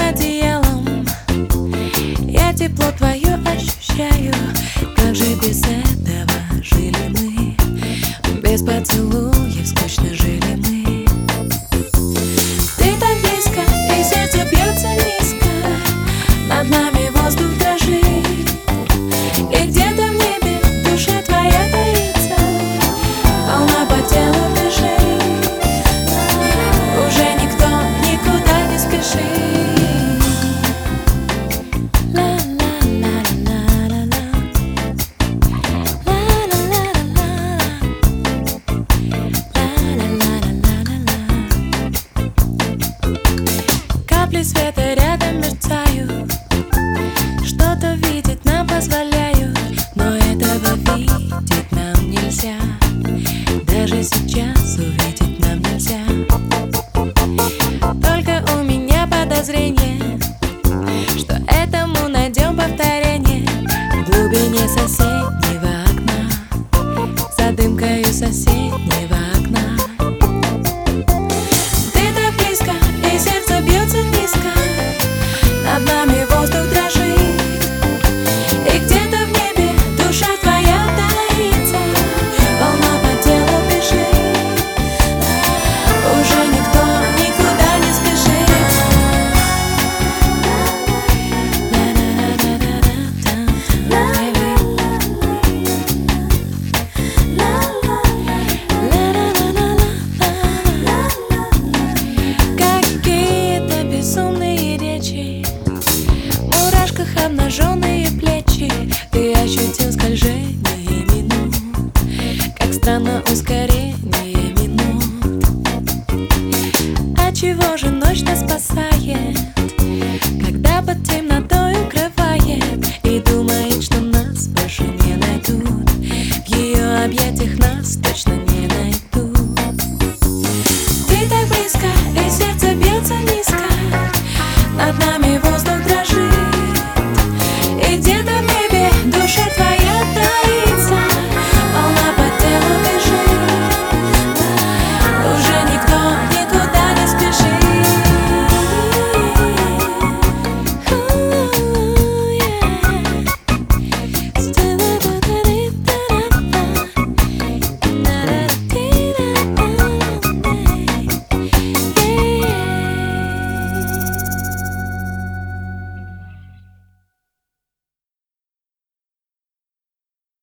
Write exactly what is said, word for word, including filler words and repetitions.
одеялом я тепло твое ощущаю. Как же без этого жили мы? Без поцелуев скучно жили мы. Ты так близко, и сердце бьется низко, над нами воздух дрожит. И где-то в небе душа твоя таится, волна по телу бежит. Уже никто никуда не спешит. Капли света рядом мерцают, что-то видеть нам позволяют, но этого видеть нам нельзя. Даже сейчас увидеть нам нельзя. Только у меня подозрение,